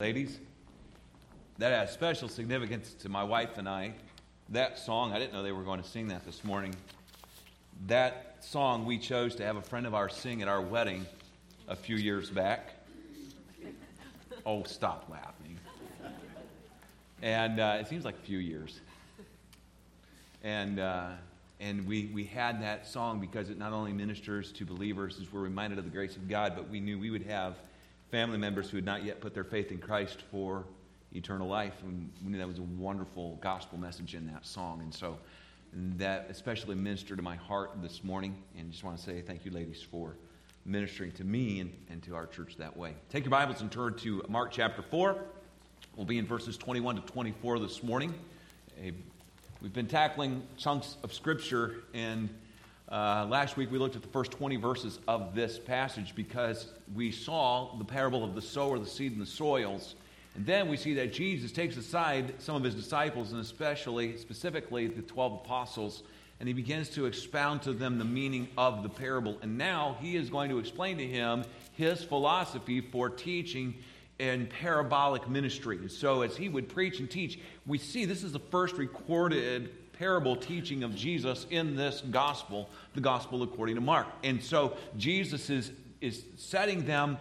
Ladies, that has special significance to my wife and I. That song, I didn't know they were going to sing that this morning. That song we chose to have a friend of ours sing at our wedding a few years back. Oh, stop laughing. And it seems like a few years. And we had that song because it not only ministers to believers as we're reminded of the grace of God, but we knew we would have family members who had not yet put their faith in Christ for eternal life. And we knew that was a wonderful gospel message in that song. And so that especially ministered to my heart this morning. And just want to say thank you, ladies, for ministering to me and to our church that way. Take your Bibles and turn to Mark chapter 4. We'll be in verses 21 to 24 this morning. We've been tackling chunks of Scripture, and last week we looked at the first 20 verses of this passage because we saw the parable of the sower, the seed, and the soils. And then we see that Jesus takes aside some of his disciples, and specifically the 12 apostles, and he begins to expound to them the meaning of the parable. And now he is going to explain to him his philosophy for teaching in parabolic ministry. And so as he would preach and teach, we see this is the first recorded parable teaching of Jesus in this gospel, the gospel according to Mark. And so Jesus is setting them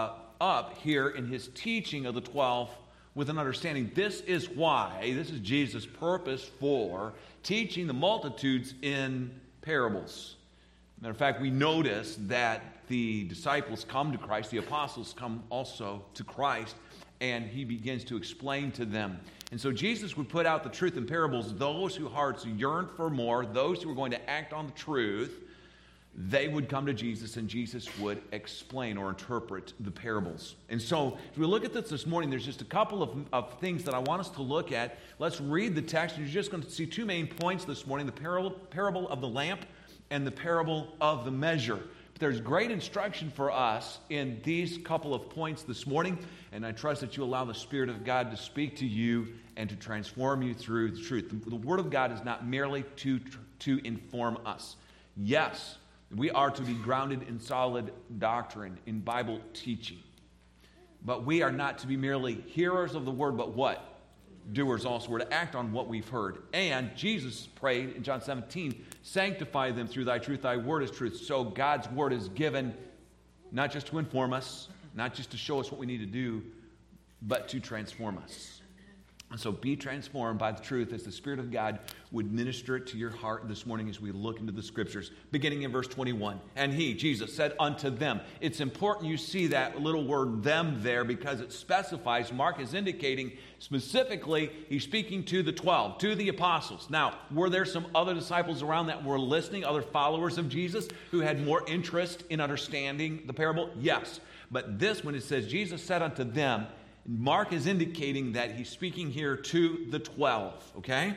up here in his teaching of the 12 with an understanding. This is Jesus' purpose for teaching the multitudes in parables. Matter of fact, we notice that the disciples come to Christ, the apostles come also to Christ, and he begins to explain to them. And so Jesus would put out the truth in parables. Those whose hearts yearned for more, those who were going to act on the truth, they would come to Jesus, and Jesus would explain or interpret the parables. And so as we look at this morning, there's just a couple of things that I want us to look at. Let's read the text. You're just going to see two main points this morning, the parable of the lamp and the parable of the measure. There's great instruction for us in these couple of points this morning, and I trust that you allow the Spirit of God to speak to you and to transform you through the truth. The Word of God is not merely to inform us. Yes, we are to be grounded in solid doctrine, in Bible teaching. But we are not to be merely hearers of the Word, but what? Doers also. We're to act on what we've heard. And Jesus prayed in John 17, sanctify them through thy truth. Thy word is truth. So God's word is given not just to inform us, not just to show us what we need to do, but to transform us. And so be transformed by the truth as the Spirit of God would minister it to your heart this morning as we look into the Scriptures. Beginning in verse 21. And he, Jesus, said unto them. It's important you see that little word them there because it specifies. Mark is indicating specifically he's speaking to the 12, to the apostles. Now, were there some other disciples around that were listening, other followers of Jesus who had more interest in understanding the parable? Yes. But this, when it says Jesus said unto them, Mark is indicating that he's speaking here to the 12, okay?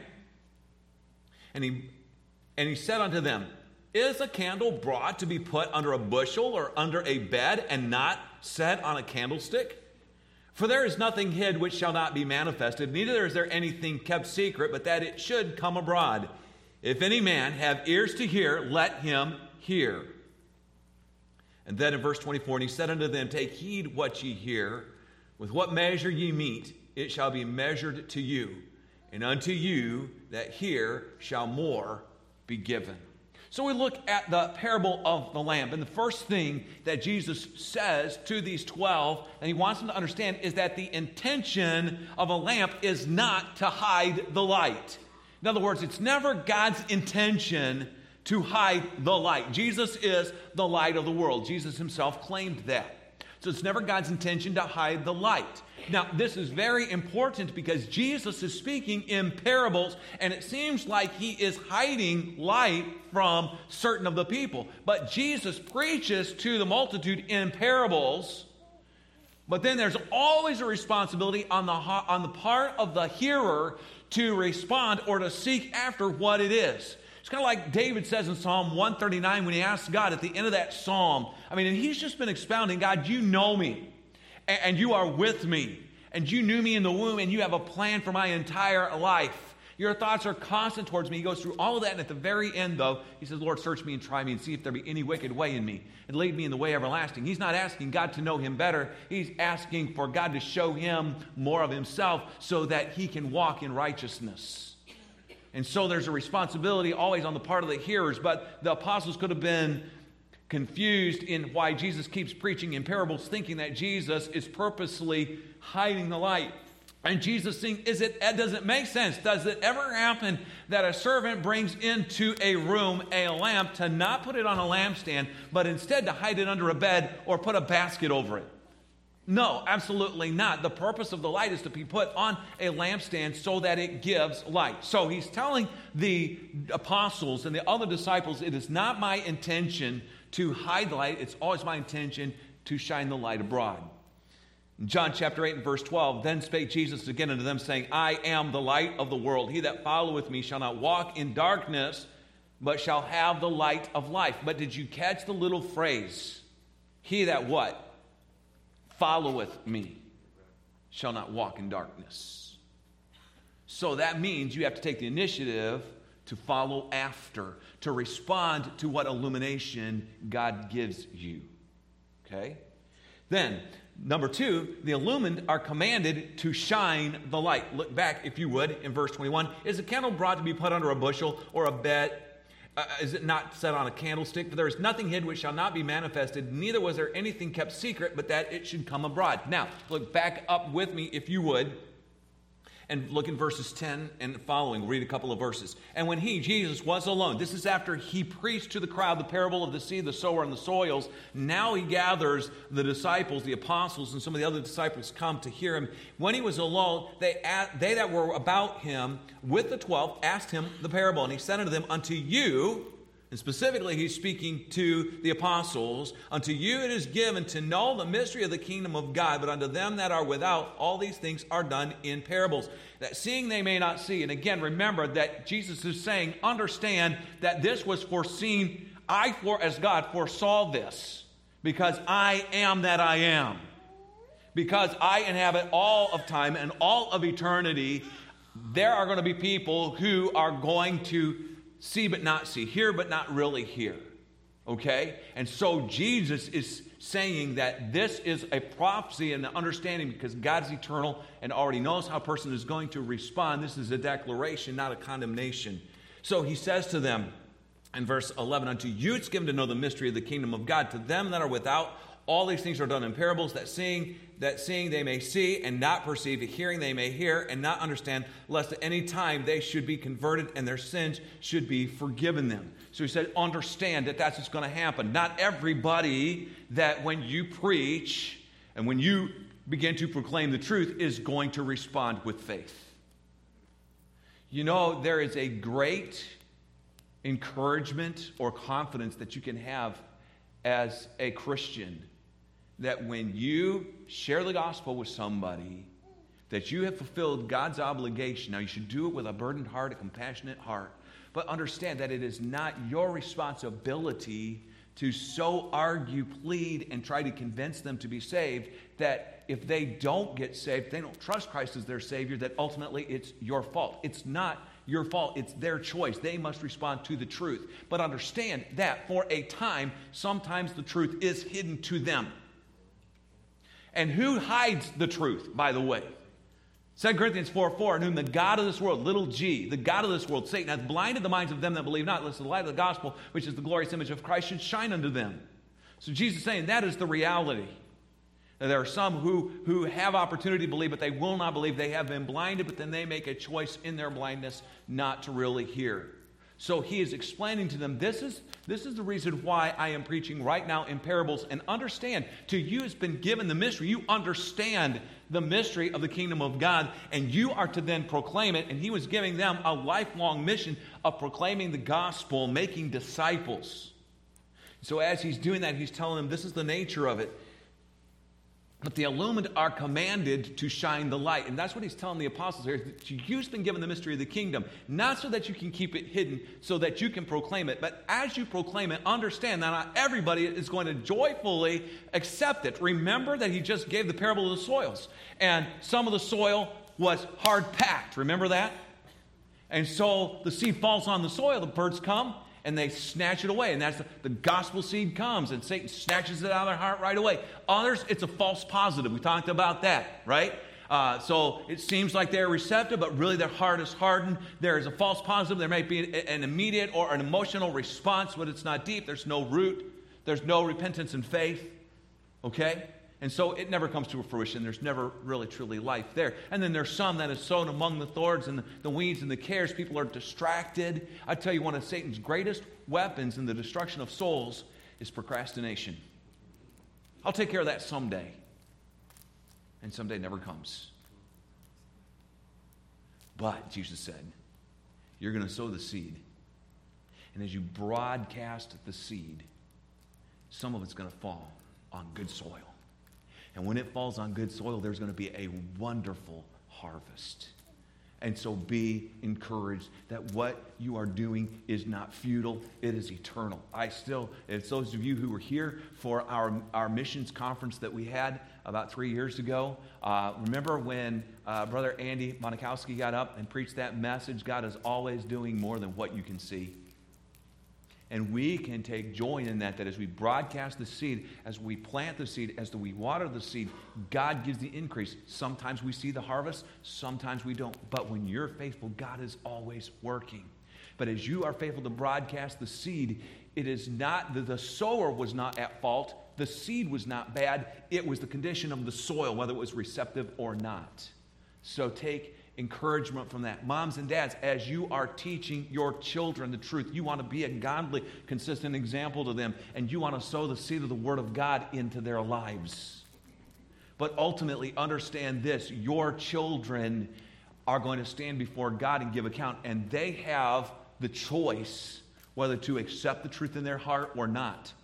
And he said unto them, is a candle brought to be put under a bushel or under a bed and not set on a candlestick? For there is nothing hid which shall not be manifested, neither is there anything kept secret, but that it should come abroad. If any man have ears to hear, let him hear. And then in verse 24, and he said unto them, take heed what ye hear. With what measure ye meet, it shall be measured to you, and unto you that hear shall more be given. So we look at the parable of the lamp, and the first thing that Jesus says to these 12, and he wants them to understand, is that the intention of a lamp is not to hide the light. In other words, it's never God's intention to hide the light. Jesus is the light of the world. Jesus himself claimed that. So it's never God's intention to hide the light. Now, this is very important because Jesus is speaking in parables, and it seems like he is hiding light from certain of the people. But Jesus preaches to the multitude in parables, but then there's always a responsibility on the part of the hearer to respond or to seek after what it is. It's kind of like David says in Psalm 139 when he asks God at the end of that psalm. I mean, and he's just been expounding, God, you know me, and you are with me, and you knew me in the womb, and you have a plan for my entire life. Your thoughts are constant towards me. He goes through all of that, and at the very end, though, he says, Lord, search me and try me and see if there be any wicked way in me, and lead me in the way everlasting. He's not asking God to know him better. He's asking for God to show him more of himself so that he can walk in righteousness. And so there's a responsibility always on the part of the hearers, but the apostles could have been confused in why Jesus keeps preaching in parables, thinking that Jesus is purposely hiding the light. And Jesus saying, does it make sense? Does it ever happen that a servant brings into a room a lamp to not put it on a lampstand, but instead to hide it under a bed or put a basket over it? No, absolutely not. The purpose of the light is to be put on a lampstand so that it gives light. So he's telling the apostles and the other disciples, it is not my intention to hide the light. It's always my intention to shine the light abroad. John chapter 8 and verse 12, then spake Jesus again unto them, saying, I am the light of the world. He that followeth me shall not walk in darkness, but shall have the light of life. But did you catch the little phrase? He that what? Followeth me shall not walk in darkness. So that means you have to take the initiative to follow after, to respond to what illumination God gives you. Okay? Then, number 2, the illumined are commanded to shine the light. Look back, if you would, in verse 21. Is a candle brought to be put under a bushel or a bed? Is it not set on a candlestick? For there is nothing hid which shall not be manifested, neither was there anything kept secret, but that it should come abroad. Now, look back up with me, if you would, and look in verses 10 and following. Read a couple of verses. And when he, Jesus, was alone, this is after he preached to the crowd the parable of the seed, the sower, and the soils. Now he gathers the disciples, the apostles, and some of the other disciples come to hear him. When he was alone, they that were about him with the 12 asked him the parable. And he said unto them, unto you, and specifically he's speaking to the apostles, unto you it is given to know the mystery of the kingdom of God, but unto them that are without, all these things are done in parables, that seeing they may not see. And again, remember that Jesus is saying, understand that this was foreseen. As God foresaw this, because I am that I am. Because I inhabit all of time and all of eternity, there are going to be people who are going to see but not see, hear but not really hear. Okay? And so Jesus is saying that this is a prophecy and an understanding because God is eternal and already knows how a person is going to respond. This is a declaration, not a condemnation. So he says to them in verse 11, unto you it's given to know the mystery of the kingdom of God. To them that are without, all these things are done in parables, that seeing they may see and not perceive, hearing they may hear and not understand, lest at any time they should be converted and their sins should be forgiven them. So he said, understand that that's what's going to happen. Not everybody that when you preach and when you begin to proclaim the truth is going to respond with faith. You know, there is a great encouragement or confidence that you can have as a Christian, that when you share the gospel with somebody, that you have fulfilled God's obligation. Now, you should do it with a burdened heart, a compassionate heart, but understand that it is not your responsibility to so argue, plead, and try to convince them to be saved, that if they don't get saved, they don't trust Christ as their Savior, that ultimately it's your fault. It's not your fault. It's their choice. They must respond to the truth. But understand that for a time, sometimes the truth is hidden to them. And who hides the truth, by the way? 2 Corinthians 4:4, in whom the God of this world, little g, the God of this world, Satan, hath blinded the minds of them that believe not, lest the light of the gospel, which is the glorious image of Christ, should shine unto them. So Jesus is saying that is the reality. Now, there are some who have opportunity to believe, but they will not believe. They have been blinded, but then they make a choice in their blindness not to really hear. So he is explaining to them, this is the reason why I am preaching right now in parables. And understand, to you has been given the mystery. You understand the mystery of the kingdom of God, and you are to then proclaim it. And he was giving them a lifelong mission of proclaiming the gospel, making disciples. So as he's doing that, he's telling them this is the nature of it. But the illumined are commanded to shine the light. And that's what he's telling the apostles here. You've been given the mystery of the kingdom, not so that you can keep it hidden, so that you can proclaim it. But as you proclaim it, understand that not everybody is going to joyfully accept it. Remember that he just gave the parable of the soils. And some of the soil was hard-packed. Remember that? And so the seed falls on the soil, the birds come, and they snatch it away. And that's the gospel seed comes, and Satan snatches it out of their heart right away. Others, it's a false positive. We talked about that, right? So it seems like they're receptive, but really their heart is hardened. There is a false positive. There may be an immediate or an emotional response, but it's not deep. There's no root. There's no repentance and faith. Okay? And so it never comes to fruition. There's never really, truly life there. And then there's some that is sown among the thorns and the weeds and the cares. People are distracted. I tell you, one of Satan's greatest weapons in the destruction of souls is procrastination. I'll take care of that someday. And someday never comes. But, Jesus said, you're going to sow the seed. And as you broadcast the seed, some of it's going to fall on good soil. And when it falls on good soil, there's going to be a wonderful harvest. And so be encouraged that what you are doing is not futile, it is eternal. It's those of you who were here for our missions conference that we had about 3 years ago. Remember when Brother Andy Monikowski got up and preached that message, God is always doing more than what you can see. And we can take joy in that as we broadcast the seed, as we plant the seed, as we water the seed, God gives the increase. Sometimes we see the harvest, sometimes we don't. But when you're faithful, God is always working. But as you are faithful to broadcast the seed, it is not, the sower was not at fault. The seed was not bad. It was the condition of the soil, whether it was receptive or not. So take encouragement from that. Moms and dads, as you are teaching your children the truth, you want to be a godly, consistent example to them, and you want to sow the seed of the Word of God into their lives. But ultimately, understand this, your children are going to stand before God and give account, and they have the choice whether to accept the truth in their heart or not.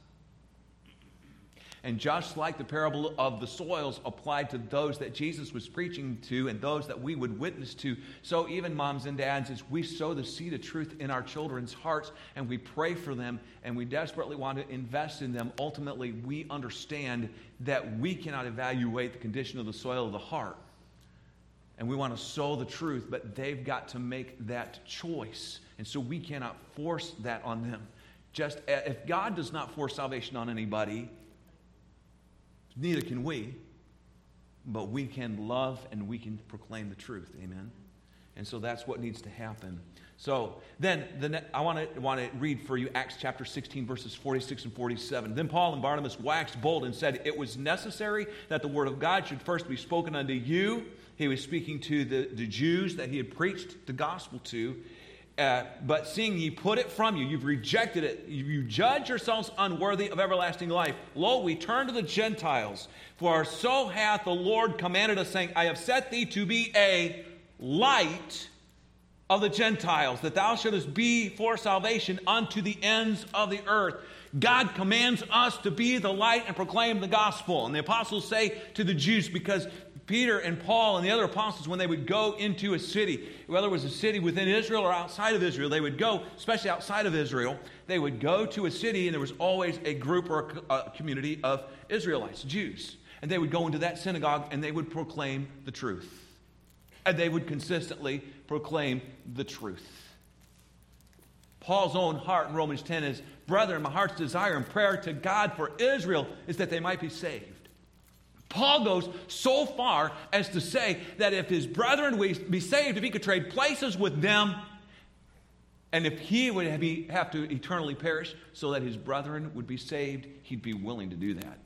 And just like the parable of the soils applied to those that Jesus was preaching to and those that we would witness to, so even moms and dads, as we sow the seed of truth in our children's hearts and we pray for them and we desperately want to invest in them, ultimately we understand that we cannot evaluate the condition of the soil of the heart. And we want to sow the truth, but they've got to make that choice. And so we cannot force that on them. Just if God does not force salvation on anybody, neither can we, but we can love and we can proclaim the truth. Amen? And so that's what needs to happen. So then I want to read for you Acts chapter 16, verses 46 and 47. Then Paul and Barnabas waxed bold and said, it was necessary that the word of God should first be spoken unto you. He was speaking to the Jews that he had preached the gospel to. But seeing ye put it from you, you've rejected it, you judge yourselves unworthy of everlasting life. Lo, we turn to the Gentiles. For so hath the Lord commanded us, saying, I have set thee to be a light of the Gentiles, that thou shouldest be for salvation unto the ends of the earth. God commands us to be the light and proclaim the gospel. And the apostles say to the Jews, because Peter and Paul and the other apostles, when they would go into a city, whether it was a city within Israel or outside of Israel, they would go, especially outside of Israel, they would go to a city and there was always a group or a community of Israelites, Jews. And they would go into that synagogue and they would proclaim the truth. And they would consistently proclaim the truth. Paul's own heart in Romans 10 is, brethren, my heart's desire and prayer to God for Israel is that they might be saved. Paul goes so far as to say that if his brethren would be saved, if he could trade places with them, and if he would have to eternally perish so that his brethren would be saved, he'd be willing to do that.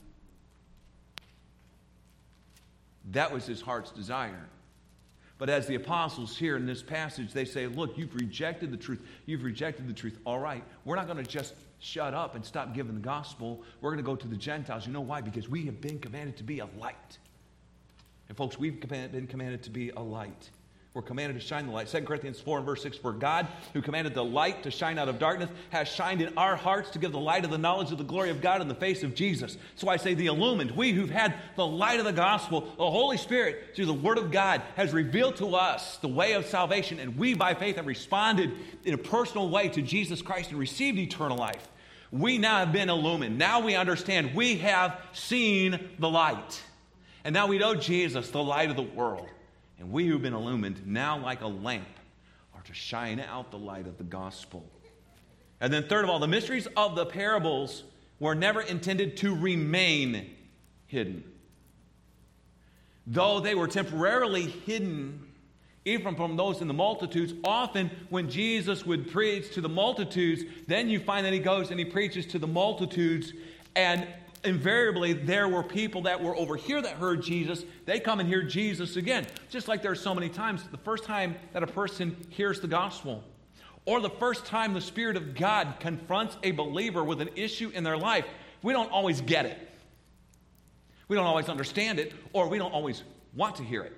That was his heart's desire. But as the apostles here in this passage, they say, look, you've rejected the truth. You've rejected the truth. All right, we're not going to just shut up and stop giving the gospel. We're going to go to the Gentiles. You know why? Because we have been commanded to be a light. And folks, we've been commanded to be a light. We're commanded to shine the light. 2 Corinthians 4 and verse 6, for God, who commanded the light to shine out of darkness, has shined in our hearts to give the light of the knowledge of the glory of God in the face of Jesus. So I say the illumined, we who've had the light of the gospel, the Holy Spirit, through the Word of God, has revealed to us the way of salvation, and we by faith have responded in a personal way to Jesus Christ and received eternal life. We now have been illumined. Now we understand we have seen the light. And now we know Jesus, the light of the world. And we who've been illumined, now like a lamp, are are to shine out the light of the gospel. And then third of all, the mysteries of the parables were never intended to remain hidden. Though they were temporarily hidden, even from those in the multitudes, often when Jesus would preach to the multitudes, then you find that he goes and he preaches to the multitudes, and invariably there were people that were over here that heard Jesus. They come and hear Jesus again. Just like there are so many times, the first time that a person hears the gospel, or the first time the Spirit of God confronts a believer with an issue in their life, we don't always get it. We don't always understand it, or we don't always want to hear it.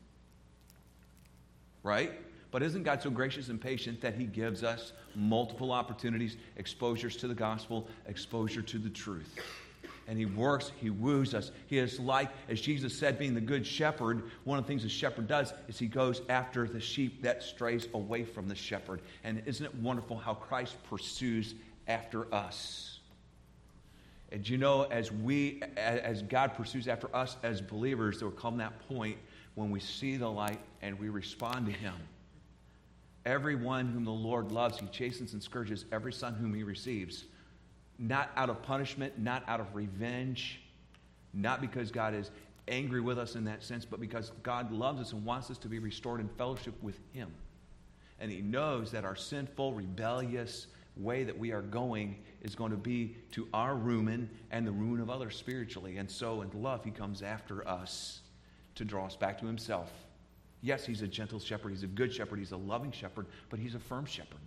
Right? But isn't God so gracious and patient that he gives us multiple opportunities, exposures to the gospel, exposure to the truth? And he works, he woos us. He is like, as Jesus said, being the good shepherd. One of the things a shepherd does is he goes after the sheep that strays away from the shepherd. And isn't it wonderful how Christ pursues after us? And you know, as God pursues after us as believers, there will come that point when we see the light and we respond to him. Everyone whom the Lord loves, he chastens and scourges every son whom he receives. Not out of punishment, not out of revenge, not because God is angry with us in that sense, but because God loves us and wants us to be restored in fellowship with him. And he knows that our sinful, rebellious way that we are going is going to be to our ruin and the ruin of others spiritually. And so in love, he comes after us to draw us back to himself. Yes, he's a gentle shepherd, he's a good shepherd, he's a loving shepherd, but he's a firm shepherd.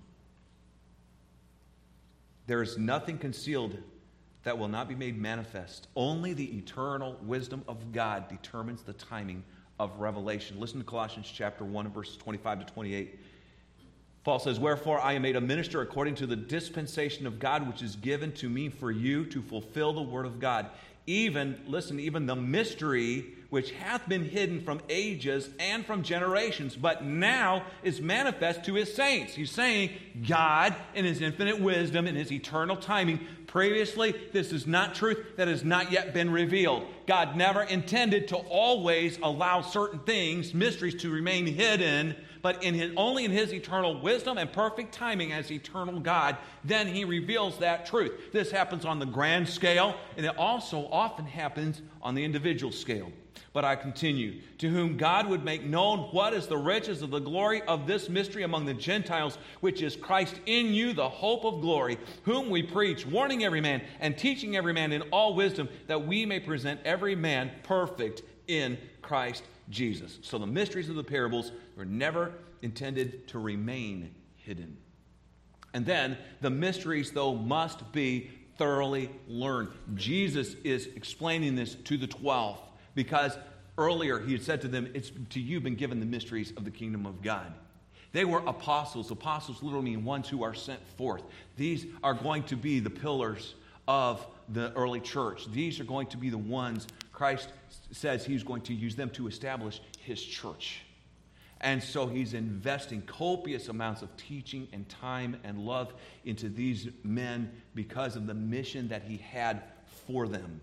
There is nothing concealed that will not be made manifest. Only the eternal wisdom of God determines the timing of revelation. Listen to Colossians chapter 1 and verses 25 to 28. Paul says, "Wherefore I am made a minister according to the dispensation of God, which is given to me for you to fulfill the word of God. Even the mystery which hath been hidden from ages and from generations, but now is manifest to his saints." He's saying God, in his infinite wisdom, in his eternal timing, previously, this is not truth that has not yet been revealed. God never intended to always allow certain things, mysteries, to remain hidden, but only in his eternal wisdom and perfect timing as eternal God, then he reveals that truth. This happens on the grand scale, and it also often happens on the individual scale. But I continue, "To whom God would make known what is the riches of the glory of this mystery among the Gentiles, which is Christ in you, the hope of glory, whom we preach, warning every man and teaching every man in all wisdom, that we may present every man perfect in Christ Jesus." So the mysteries of the parables were never intended to remain hidden. And then the mysteries, though, must be thoroughly learned. Jesus is explaining this to the 12 because earlier he had said to them, "It's to you been given the mysteries of the kingdom of God." They were apostles. Apostles literally mean ones who are sent forth. These are going to be the pillars of the early church. These are going to be the ones Christ says he's going to use them to establish his church. And so he's investing copious amounts of teaching and time and love into these men because of the mission that he had for them.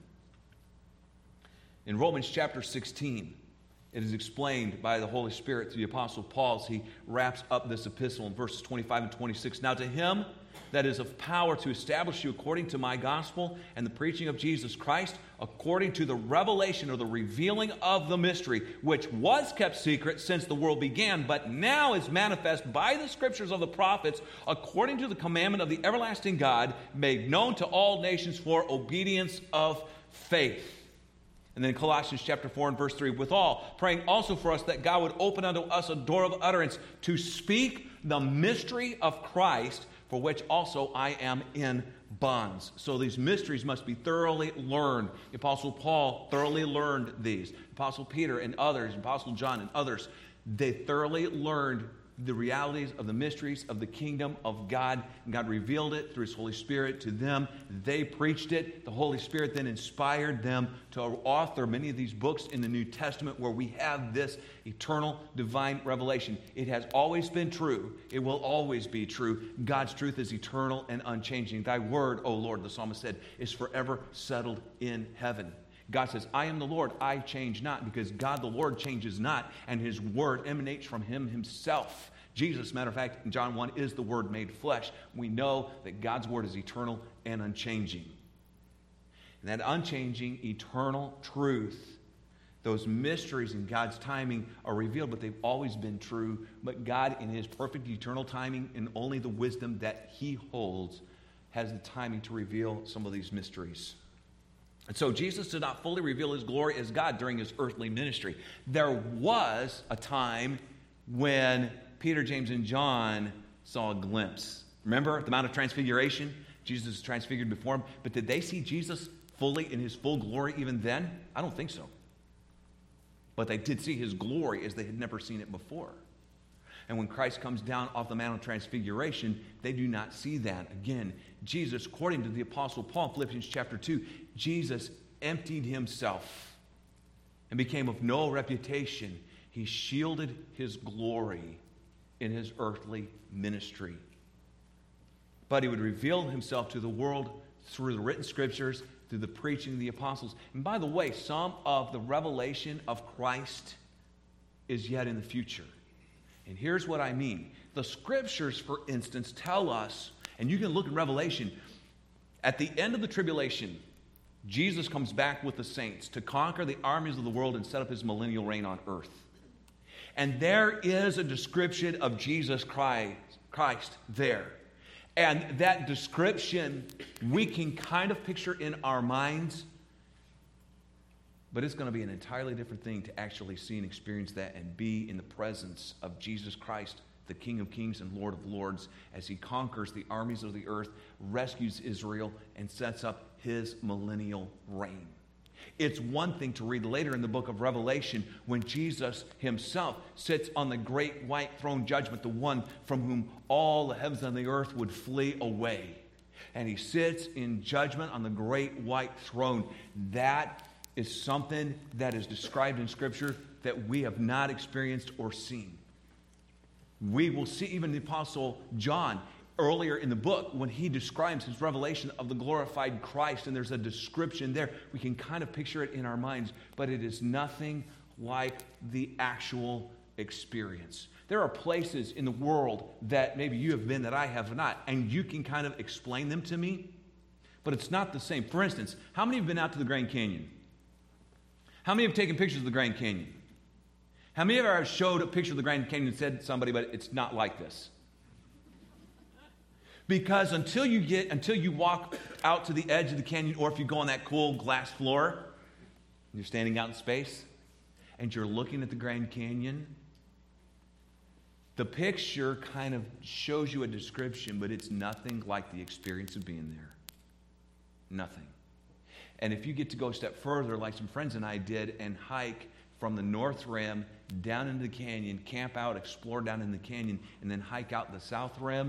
In Romans chapter 16, it is explained by the Holy Spirit to the Apostle Paul as he wraps up this epistle in verses 25 and 26. "Now to him that is of power to establish you according to my gospel and the preaching of Jesus Christ, according to the revelation or the revealing of the mystery, which was kept secret since the world began, but now is manifest by the scriptures of the prophets, according to the commandment of the everlasting God, made known to all nations for obedience of faith." And then Colossians chapter 4 and verse 3, "Withal, praying also for us that God would open unto us a door of utterance to speak the mystery of Christ, for which also I am in bonds." So these mysteries must be thoroughly learned. The Apostle Paul thoroughly learned these. Apostle Peter and others, Apostle John and others, they thoroughly learned the realities of the mysteries of the kingdom of God. And God revealed it through his Holy Spirit to them. They preached it. The Holy Spirit then inspired them to author many of these books in the New Testament where we have this eternal divine revelation. It has always been true. It will always be true. God's truth is eternal and unchanging. "Thy word, O Lord," the psalmist said, "is forever settled in heaven." God says, I am the Lord, I change not, because God the Lord changes not, and his word emanates from him himself. Jesus, matter of fact, in John 1, is the Word made flesh. We know that God's Word is eternal and unchanging. And that unchanging, eternal truth, those mysteries in God's timing are revealed, but they've always been true. But God, in his perfect eternal timing and only the wisdom that he holds, has the timing to reveal some of these mysteries. And so Jesus did not fully reveal his glory as God during his earthly ministry. There was a time when Peter, James, and John saw a glimpse. Remember the Mount of Transfiguration? Jesus is transfigured before them. But did they see Jesus fully in his full glory even then? I don't think so. But they did see his glory as they had never seen it before. And when Christ comes down off the Mount of Transfiguration, they do not see that. Again, Jesus, according to the Apostle Paul, Philippians chapter 2, Jesus emptied himself and became of no reputation. He shielded his glory in his earthly ministry. But he would reveal himself to the world through the written scriptures, through the preaching of the apostles. And by the way, some of the revelation of Christ is yet in the future. And here's what I mean. The scriptures, for instance, tell us, and you can look in Revelation, at the end of the tribulation, Jesus comes back with the saints to conquer the armies of the world and set up his millennial reign on earth. And there is a description of Jesus Christ there. And that description we can kind of picture in our minds, but it's going to be an entirely different thing to actually see and experience that and be in the presence of Jesus Christ, the King of Kings and Lord of Lords, as he conquers the armies of the earth, rescues Israel, and sets up his millennial reign. It's one thing to read later in the book of Revelation when Jesus himself sits on the great white throne judgment, the one from whom all the heavens and the earth would flee away. And he sits in judgment on the great white throne. That is something that is described in Scripture that we have not experienced or seen. We will see even the Apostle John earlier in the book when he describes his revelation of the glorified Christ, and there's a description there. We can kind of picture it in our minds, but it is nothing like the actual experience. There are places in the world that maybe you have been that I have not, and you can kind of explain them to me, but it's not the same. For instance, how many have been out to the Grand Canyon? How many have taken pictures of the Grand Canyon? How many of you have showed a picture of the Grand Canyon and said to somebody, but it's not like this? Because until you walk out to the edge of the canyon, or if you go on that cool glass floor, and you're standing out in space, and you're looking at the Grand Canyon, the picture kind of shows you a description, but it's nothing like the experience of being there. Nothing. And if you get to go a step further, like some friends and I did, and hike from the North Rim down into the canyon, camp out, explore down in the canyon, and then hike out the South Rim,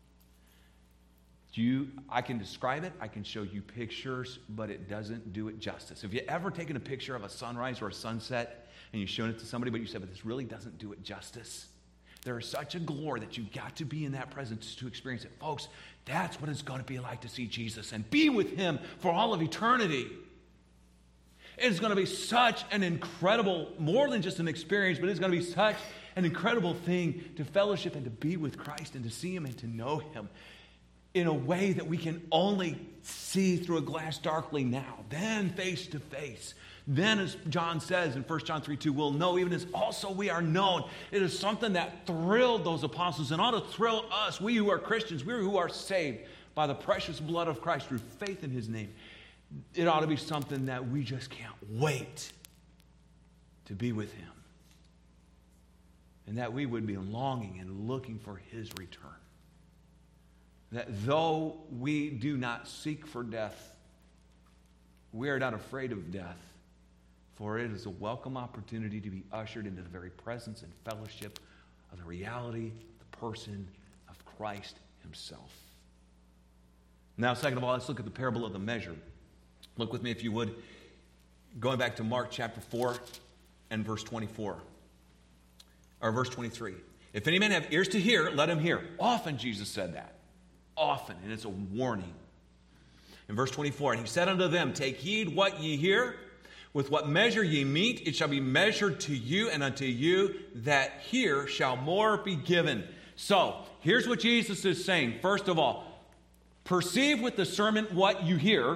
I can describe it, I can show you pictures, but it doesn't do it justice. Have you ever taken a picture of a sunrise or a sunset and you've shown it to somebody, but you said, but this really doesn't do it justice? There is such a glory that you've got to be in that presence to experience it. Folks, that's what it's going to be like to see Jesus and be with him for all of eternity. It's going to be such an incredible, more than just an experience, but it's going to be such an incredible thing to fellowship and to be with Christ and to see him and to know him in a way that we can only see through a glass darkly now, then face to face. Then, as John says in 1 John 3:2, we'll know even as also we are known. It is something that thrilled those apostles and ought to thrill us, we who are Christians, we who are saved by the precious blood of Christ through faith in his name. It ought to be something that we just can't wait to be with him. And that we would be longing and looking for his return. That though we do not seek for death, we are not afraid of death, for it is a welcome opportunity to be ushered into the very presence and fellowship of the reality, the person of Christ himself. Now, second of all, let's look at the parable of the measure. Look with me, if you would, going back to Mark chapter 4 and verse 24, or verse 23. If any man have ears to hear, let him hear. Often Jesus said that. Often, and it's a warning. In verse 24, and he said unto them, take heed what ye hear, With what measure ye meet, it shall be measured to you, and unto you that hear shall more be given. So, here's what Jesus is saying. First of all, perceive with discernment what you hear,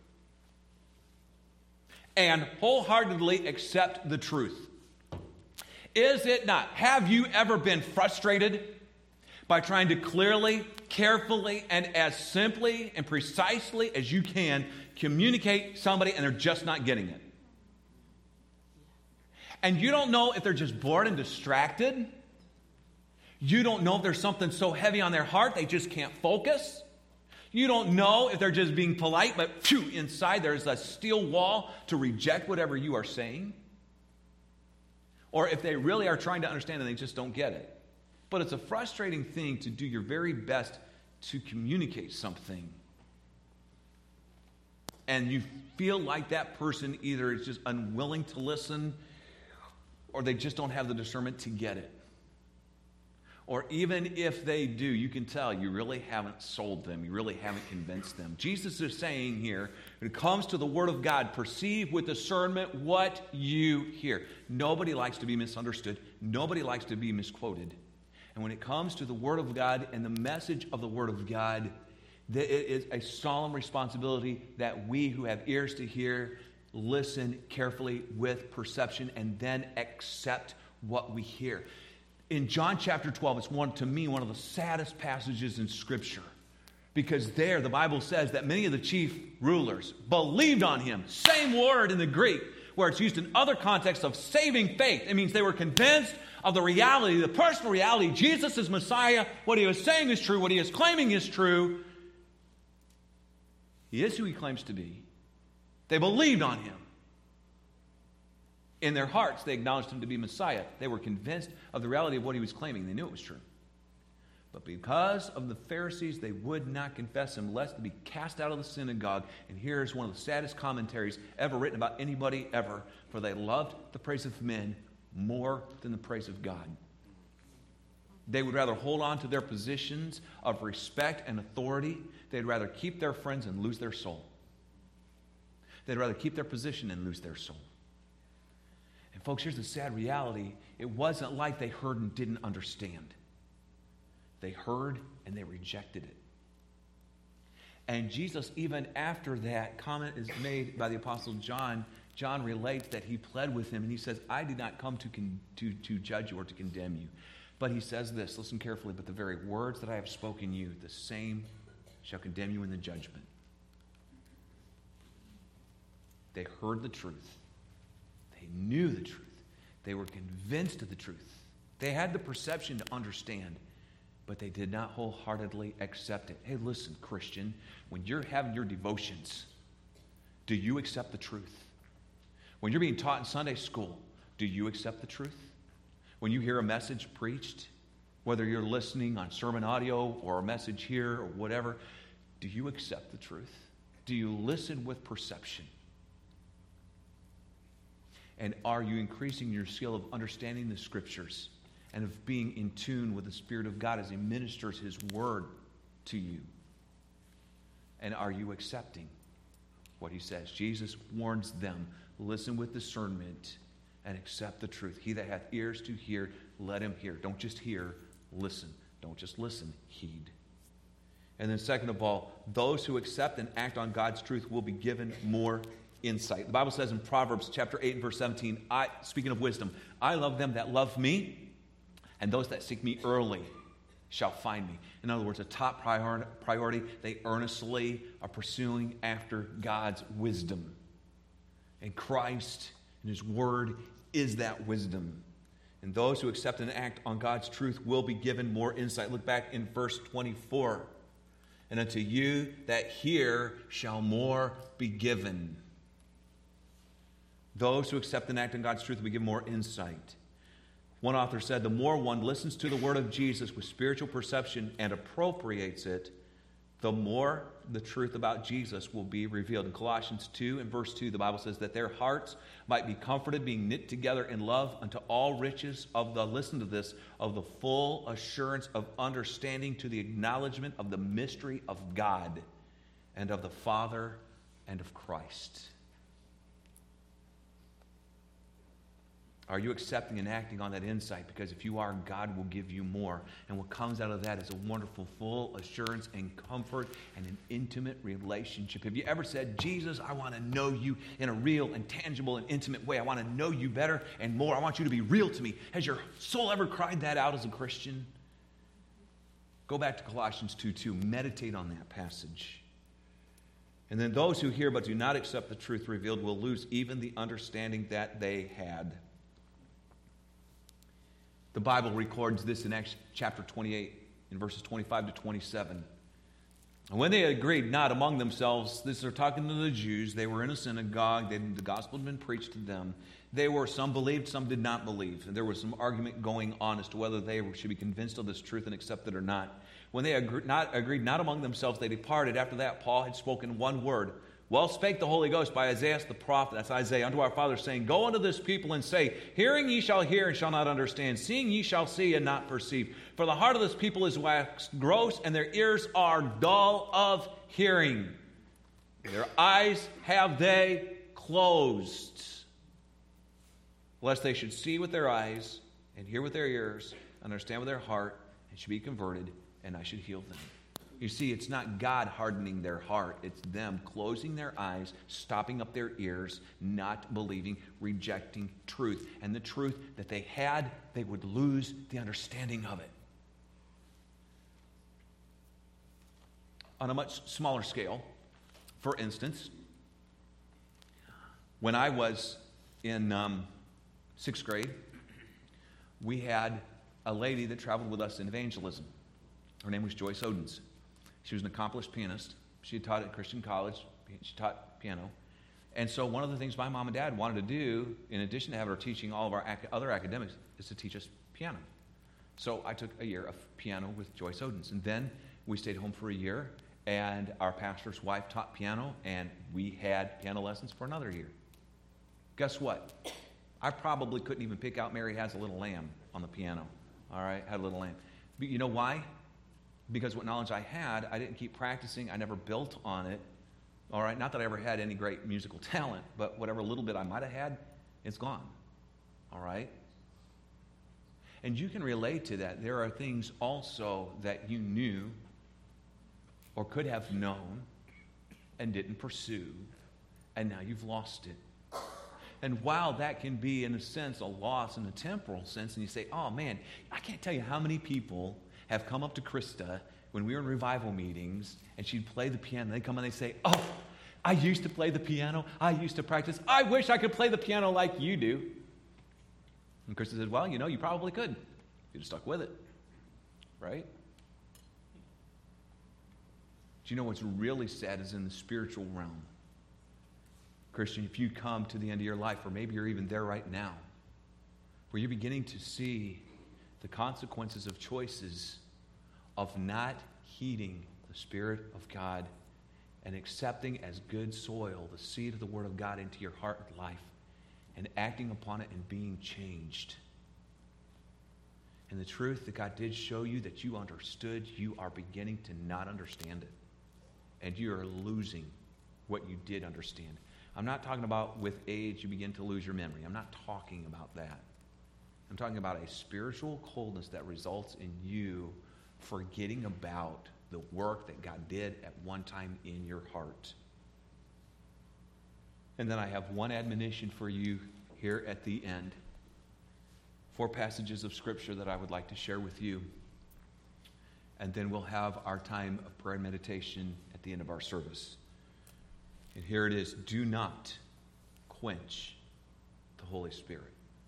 and wholeheartedly accept the truth. Is it not? Have you ever been frustrated by trying to clearly, carefully, and as simply and precisely as you can communicate somebody and they're just not getting it? And you don't know if they're just bored and distracted. You don't know if there's something so heavy on their heart they just can't focus. You don't know if they're just being polite, but phew, inside there's a steel wall to reject whatever you are saying. Or if they really are trying to understand and they just don't get it. But it's a frustrating thing to do your very best to communicate something. And you feel like that person either is just unwilling to listen, or they just don't have the discernment to get it. Or even if they do, you can tell you really haven't sold them. You really haven't convinced them. Jesus is saying here, when it comes to the Word of God, perceive with discernment what you hear. Nobody likes to be misunderstood. Nobody likes to be misquoted. And when it comes to the Word of God and the message of the Word of God, it is a solemn responsibility that we who have ears to hear listen carefully with perception and then accept what we hear. In John chapter 12, it's to me one of the saddest passages in Scripture. Because there, the Bible says that many of the chief rulers believed on him. Same word in the Greek, where it's used in other contexts of saving faith. It means they were convinced of the reality, the personal reality. Jesus is Messiah. What he was saying is true. What he is claiming is true. He is who he claims to be. They believed on him. In their hearts, they acknowledged him to be Messiah. They were convinced of the reality of what he was claiming. They knew it was true. But because of the Pharisees, they would not confess him, lest they be cast out of the synagogue. And here's one of the saddest commentaries ever written about anybody ever. For they loved the praise of men more than the praise of God. They would rather hold on to their positions of respect and authority. They'd rather keep their friends and lose their soul. They'd rather keep their position and lose their soul. And folks, here's the sad reality. It wasn't like they heard and didn't understand. They heard and they rejected it. And Jesus, even after that comment is made by the Apostle John, John relates that he pled with him and he says, I did not come to judge you or to condemn you. But he says this, listen carefully, but the very words that I have spoken you, the same shall condemn you in the judgment. They heard the truth. They knew the truth. They were convinced of the truth. They had the perception to understand, but they did not wholeheartedly accept it. Hey, listen, Christian, when you're having your devotions, do you accept the truth? When you're being taught in Sunday school, do you accept the truth? When you hear a message preached, whether you're listening on sermon audio or a message here or whatever, do you accept the truth? Do you listen with perception? And are you increasing your skill of understanding the Scriptures and of being in tune with the Spirit of God as He ministers His Word to you? And are you accepting what He says? Jesus warns them, listen with discernment and accept the truth. He that hath ears to hear, let him hear. Don't just hear, listen. Don't just listen, heed. And then second of all, those who accept and act on God's truth will be given more insight. The Bible says in Proverbs chapter 8 and verse 17, speaking of wisdom, I love them that love me, and those that seek me early shall find me. In other words, a top priority, they earnestly are pursuing after God's wisdom. And Christ and His Word is that wisdom. And those who accept and act on God's truth will be given more insight. Look back in verse 24. And unto you that hear shall more be given. Those who accept and act on God's truth will be given more insight. One author said, the more one listens to the word of Jesus with spiritual perception and appropriates it, the more the truth about Jesus will be revealed. In Colossians 2 and verse 2, the Bible says that their hearts might be comforted, being knit together in love unto all riches of the, listen to this, of the full assurance of understanding to the acknowledgement of the mystery of God and of the Father and of Christ. Are you accepting and acting on that insight? Because if you are, God will give you more. And what comes out of that is a wonderful, full assurance and comfort and an intimate relationship. Have you ever said, Jesus, I want to know you in a real and tangible and intimate way. I want to know you better and more. I want you to be real to me. Has your soul ever cried that out as a Christian? Go back to Colossians 2:2. Meditate on that passage. And then those who hear but do not accept the truth revealed will lose even the understanding that they had. The Bible records this in Acts chapter 28, in verses 25 to 27. And when they agreed not among themselves, they're talking to the Jews, they were in a synagogue, the gospel had been preached to them. Some believed, some did not believe. And there was some argument going on as to whether they should be convinced of this truth and accept it or not. When they agreed not among themselves, they departed. After that, Paul had spoken one word. Well spake the Holy Ghost by Isaiah the prophet, that's Isaiah, unto our fathers, saying, Go unto this people and say, Hearing ye shall hear and shall not understand, seeing ye shall see and not perceive. For the heart of this people is waxed gross, and their ears are dull of hearing. Their eyes have they closed, lest they should see with their eyes, and hear with their ears, understand with their heart, and should be converted, and I should heal them. You see, it's not God hardening their heart. It's them closing their eyes, stopping up their ears, not believing, rejecting truth. And the truth that they had, they would lose the understanding of it. On a much smaller scale, for instance, when I was in 6th grade, we had a lady that traveled with us in evangelism. Her name was Joyce Odens. She was an accomplished pianist. She had taught at Christian college. She taught piano. And so one of the things my mom and dad wanted to do, in addition to have her teaching all of our other academics, is to teach us piano. So I took a year of piano with Joyce Odens. And then we stayed home for a year, and our pastor's wife taught piano, and we had piano lessons for another year. Guess what? I probably couldn't even pick out Mary Has a Little Lamb on the piano. All right, Had a Little Lamb. But you know why? Because what knowledge I had, I didn't keep practicing. I never built on it. All right, not that I ever had any great musical talent, but whatever little bit I might have had, it's gone. All right? And you can relate to that. There are things also that you knew or could have known and didn't pursue, and now you've lost it. And while that can be, in a sense, a loss in a temporal sense, and you say, oh man, I can't tell you how many people have come up to Krista when we were in revival meetings, and she'd play the piano. They come and they say, oh, I used to play the piano. I used to practice. I wish I could play the piano like you do. And Krista said, well, you probably could. You'd have stuck with it, right? Do you know what's really sad is in the spiritual realm? Christian, if you come to the end of your life, or maybe you're even there right now, where you're beginning to see the consequences of choices of not heeding the Spirit of God and accepting as good soil the seed of the Word of God into your heart and life and acting upon it and being changed. And the truth that God did show you that you understood, you are beginning to not understand it. And you are losing what you did understand. I'm not talking about with age you begin to lose your memory. I'm not talking about that. I'm talking about a spiritual coldness that results in you forgetting about the work that God did at one time in your heart. And then I have one admonition for you here at the end. 4 passages of Scripture that I would like to share with you. And then we'll have our time of prayer and meditation at the end of our service. And here it is. Do not quench the Holy Spirit.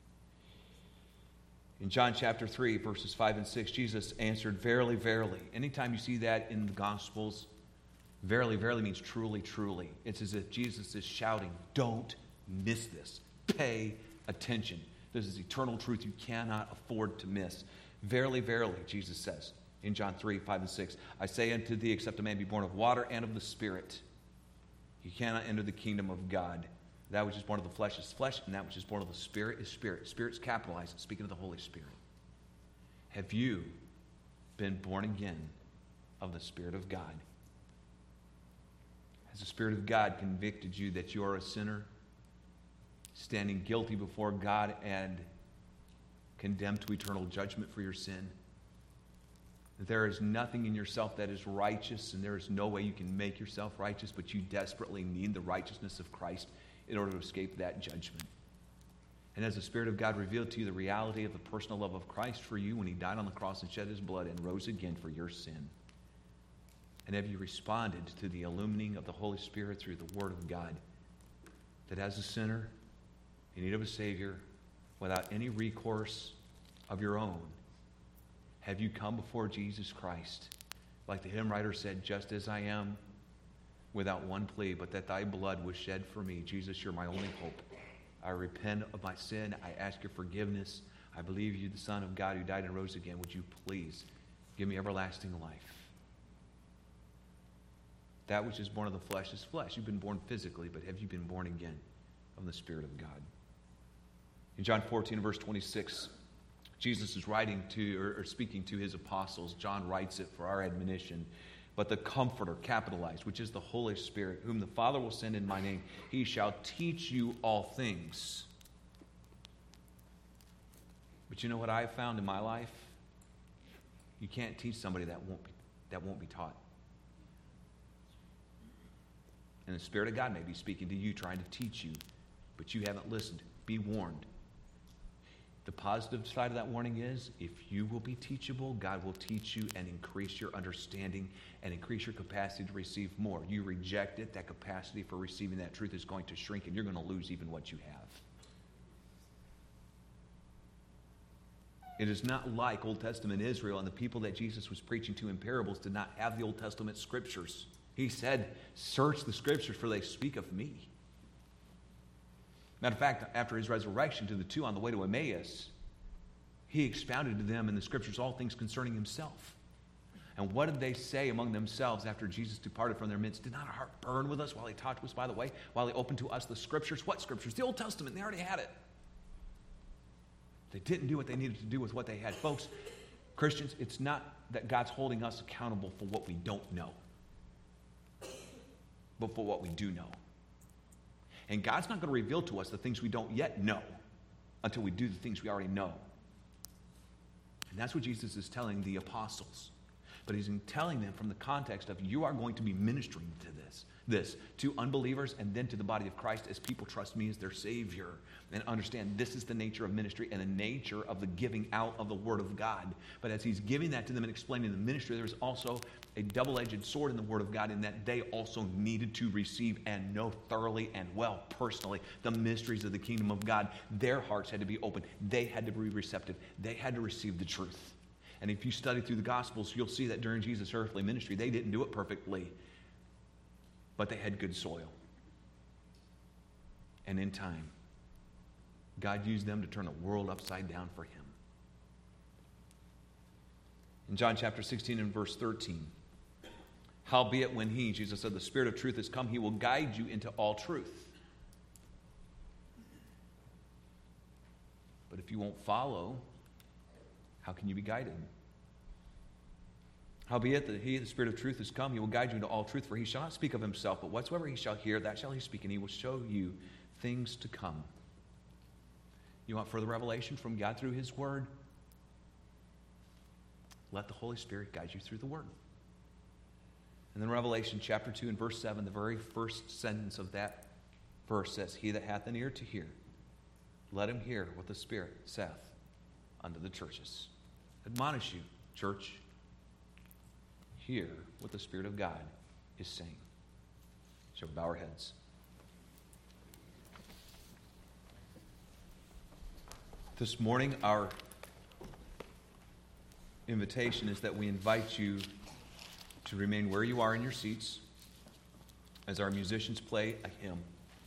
In John chapter 3, verses 5 and 6, Jesus answered, Verily, verily. Anytime you see that in the Gospels, verily, verily means truly, truly. It's as if Jesus is shouting, don't miss this. Pay attention. This is eternal truth you cannot afford to miss. Verily, verily, Jesus says in John 3, 5 and 6, I say unto thee, except a man be born of water and of the Spirit, he cannot enter the kingdom of God. That which is born of the flesh is flesh, and that which is born of the Spirit is spirit. Spirit's capitalized, speaking of the Holy Spirit. Have you been born again of the Spirit of God? Has the Spirit of God convicted you that you are a sinner, standing guilty before God, and condemned to eternal judgment for your sin. That there is nothing in yourself that is righteous, and there is no way you can make yourself righteous, but you desperately need the righteousness of Christ in order to escape that judgment. And as the Spirit of God revealed to you the reality of the personal love of Christ for you when he died on the cross and shed his blood and rose again for your sin, and have you responded to the illumining of the Holy Spirit through the Word of God, that as a sinner in need of a Savior, without any recourse of your own, have you come before Jesus Christ, like the hymn writer said, just as I am, without one plea, but that thy blood was shed for me. Jesus, you're my only hope. I repent of my sin. I ask your forgiveness. I believe you, the Son of God who died and rose again. Would you please give me everlasting life? That which is born of the flesh is flesh. You've been born physically, but have you been born again of the Spirit of God? In John 14, verse 26, Jesus is writing to, or speaking to his apostles. John writes it for our admonition. But the Comforter, capitalized, which is the Holy Spirit, whom the Father will send in my name, he shall teach you all things. But you know what I've found in my life? You can't teach somebody that won't be taught. And the Spirit of God may be speaking to you, trying to teach you, but you haven't listened. Be warned. The positive side of that warning is, if you will be teachable, God will teach you and increase your understanding and increase your capacity to receive more. You reject it, that capacity for receiving that truth is going to shrink, and you're going to lose even what you have. It is not like Old Testament Israel and the people that Jesus was preaching to in parables did not have the Old Testament scriptures. He said, search the scriptures, for they speak of me. Matter of fact, after his resurrection to the two on the way to Emmaus, he expounded to them in the scriptures all things concerning himself. And what did they say among themselves after Jesus departed from their midst? Did not our heart burn with us while he taught to us by the way, while he opened to us the scriptures? What scriptures? The Old Testament. They already had it. They didn't do what they needed to do with what they had. Folks, Christians, it's not that God's holding us accountable for what we don't know, but for what we do know. And God's not going to reveal to us the things we don't yet know until we do the things we already know. And that's what Jesus is telling the apostles. But he's telling them from the context of, you are going to be ministering to this to unbelievers and then to the body of Christ as people trust me as their Savior and understand this is the nature of ministry and the nature of the giving out of the Word of God. But as he's giving that to them and explaining the ministry, there's also a double-edged sword in the Word of God, in that they also needed to receive and know thoroughly and well personally the mysteries of the kingdom of God. Their hearts had to be open. They had to be receptive. They had to receive the truth. And if you study through the Gospels, you'll see that during Jesus' earthly ministry, they didn't do it perfectly, but they had good soil. And in time, God used them to turn the world upside down for him. In John chapter 16 and verse 13, howbeit when he, Jesus said, the Spirit of truth is come, he will guide you into all truth. But if you won't follow, how can you be guided? Howbeit that he, the Spirit of truth, is come, he will guide you into all truth, for he shall not speak of himself, but whatsoever he shall hear, that shall he speak, and he will show you things to come. You want further revelation from God through his Word? Let the Holy Spirit guide you through the Word. And then Revelation chapter 2 and verse 7, the very first sentence of that verse says, he that hath an ear to hear, let him hear what the Spirit saith unto the churches. Admonish you, church, hear what the Spirit of God is saying. Shall we bow our heads? This morning, our invitation is that we invite you to remain where you are in your seats as our musicians play a hymn.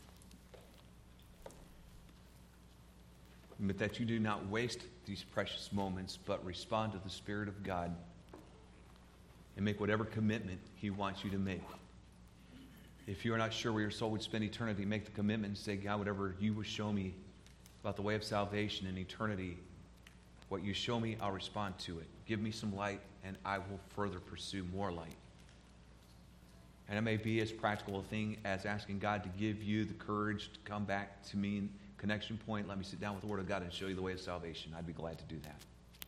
But that you do not waste these precious moments, but respond to the Spirit of God and make whatever commitment he wants you to make. If you are not sure where your soul would spend eternity, make the commitment and say, God, whatever you will show me about the way of salvation and eternity, what you show me, I'll respond to it. Give me some light, and I will further pursue more light. And it may be as practical a thing as asking God to give you the courage to come back to me connection point. Let me sit down with the Word of God and show you the way of salvation. I'd be glad to do that.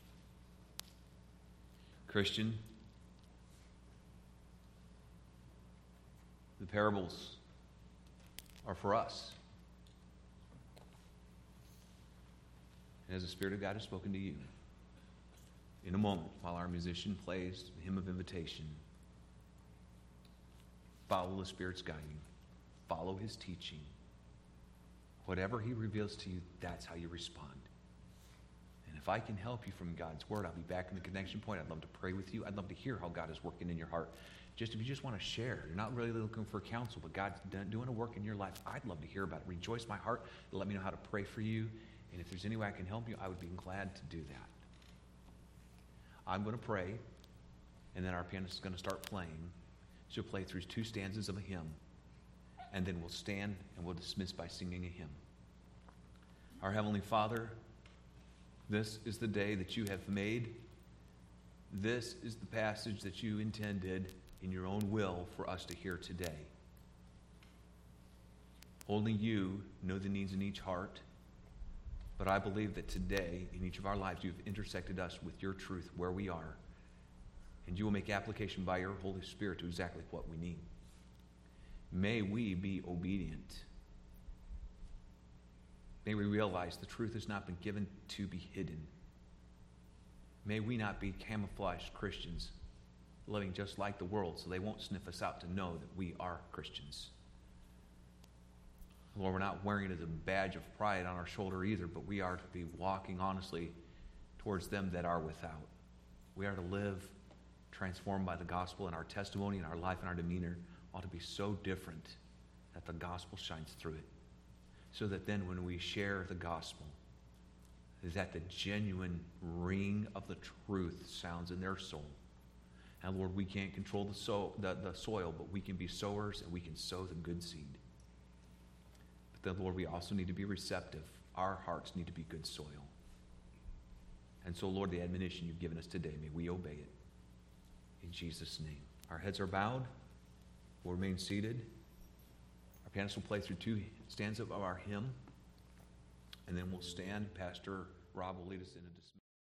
Christian, the parables are for us. And as the Spirit of God has spoken to you, in a moment, while our musician plays the hymn of invitation, follow the Spirit's guiding. Follow His teaching. Whatever He reveals to you, that's how you respond. And if I can help you from God's Word, I'll be back in the connection point. I'd love to pray with you. I'd love to hear how God is working in your heart. Just if you just want to share, you're not really looking for counsel, but God's doing a work in your life, I'd love to hear about it. Rejoice my heart. Let me know how to pray for you. And if there's any way I can help you, I would be glad to do that. I'm going to pray, and then our pianist is going to start playing. She'll play through 2 stanzas of a hymn, and then we'll stand and we'll dismiss by singing a hymn. Our Heavenly Father, this is the day that you have made. This is the passage that you intended in your own will for us to hear today. Only you know the needs in each heart. But I believe that today, in each of our lives, you've intersected us with your truth where we are. And you will make application by your Holy Spirit to exactly what we need. May we be obedient. May we realize the truth has not been given to be hidden. May we not be camouflaged Christians, living just like the world so they won't sniff us out to know that we are Christians. Lord, we're not wearing it as a badge of pride on our shoulder either, but we are to be walking honestly towards them that are without. We are to live transformed by the gospel, and our testimony and our life and our demeanor ought to be so different that the gospel shines through it. So that then when we share the gospel, that the genuine ring of the truth sounds in their soul. And Lord, we can't control the soil, but we can be sowers and we can sow the good seed. But then, Lord, we also need to be receptive. Our hearts need to be good soil. And so, Lord, the admonition you've given us today, may we obey it. In Jesus' name. Our heads are bowed. We'll remain seated. Our pianist will play through 2 stanzas of our hymn. And then we'll stand. Pastor Rob will lead us in a dismissal.